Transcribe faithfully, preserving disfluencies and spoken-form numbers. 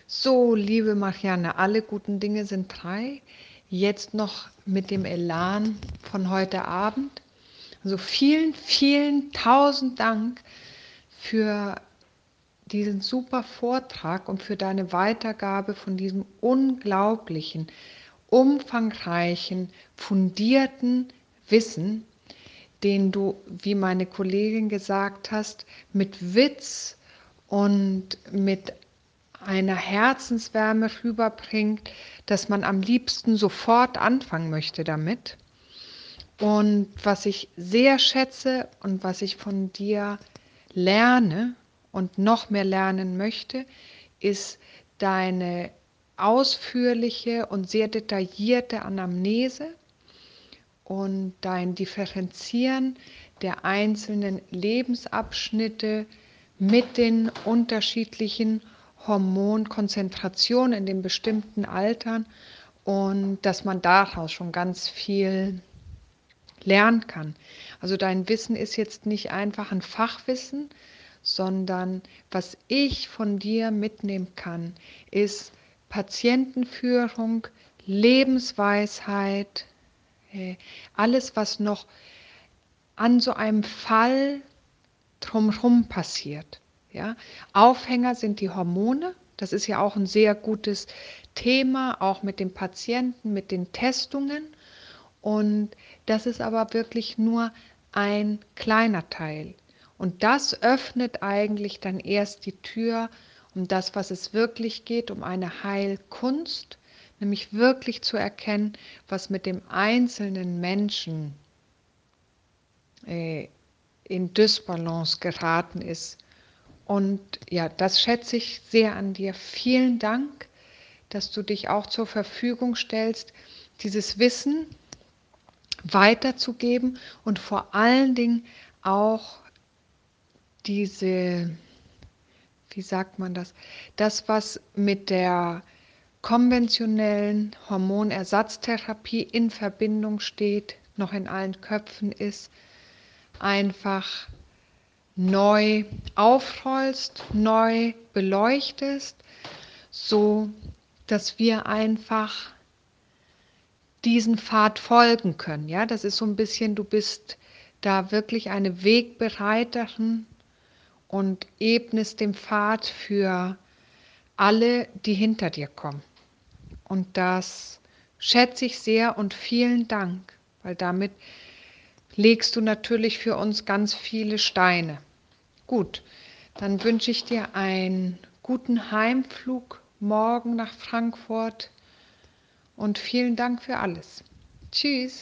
So, liebe Marianne, alle guten Dinge sind drei. Jetzt noch mit dem Elan von heute Abend. Also vielen, vielen tausend Dank für diesen super Vortrag und für deine Weitergabe von diesem unglaublichen, umfangreichen, fundierten Wissen, den du, wie meine Kollegin gesagt hast, mit Witz und mit einer Herzenswärme rüberbringt, dass man am liebsten sofort anfangen möchte damit. Und was ich sehr schätze und was ich von dir lerne und noch mehr lernen möchte, ist deine ausführliche und sehr detaillierte Anamnese und dein Differenzieren der einzelnen Lebensabschnitte mit den unterschiedlichen Hormonkonzentrationen in den bestimmten Altern und dass man daraus schon ganz viel lernen kann. Also dein Wissen ist jetzt nicht einfach ein Fachwissen, sondern was ich von dir mitnehmen kann, ist Patientenführung, Lebensweisheit, alles, was noch an so einem Fall drumherum passiert. Ja? Aufhänger sind die Hormone. Das ist ja auch ein sehr gutes Thema, auch mit den Patienten, mit den Testungen. Und das ist aber wirklich nur ein kleiner Teil. Und das öffnet eigentlich dann erst die Tür um das, was es wirklich geht, um eine Heilkunst, nämlich wirklich zu erkennen, was mit dem einzelnen Menschen äh, in Dysbalance geraten ist. Und ja, das schätze ich sehr an dir. Vielen Dank, dass du dich auch zur Verfügung stellst, dieses Wissen weiterzugeben und vor allen Dingen auch diese, wie sagt man das, das, was mit der konventionellen Hormonersatztherapie in Verbindung steht, noch in allen Köpfen ist, einfach neu aufrollst, neu beleuchtest, so dass wir einfach diesen Pfad folgen können. Ja, das ist so ein bisschen, du bist da wirklich eine Wegbereiterin und ebnest den Pfad für alle, die hinter dir kommen. Und das schätze ich sehr und vielen Dank, weil damit legst du natürlich für uns ganz viele Steine. Gut, dann wünsche ich dir einen guten Heimflug morgen nach Frankfurt und vielen Dank für alles. Tschüss.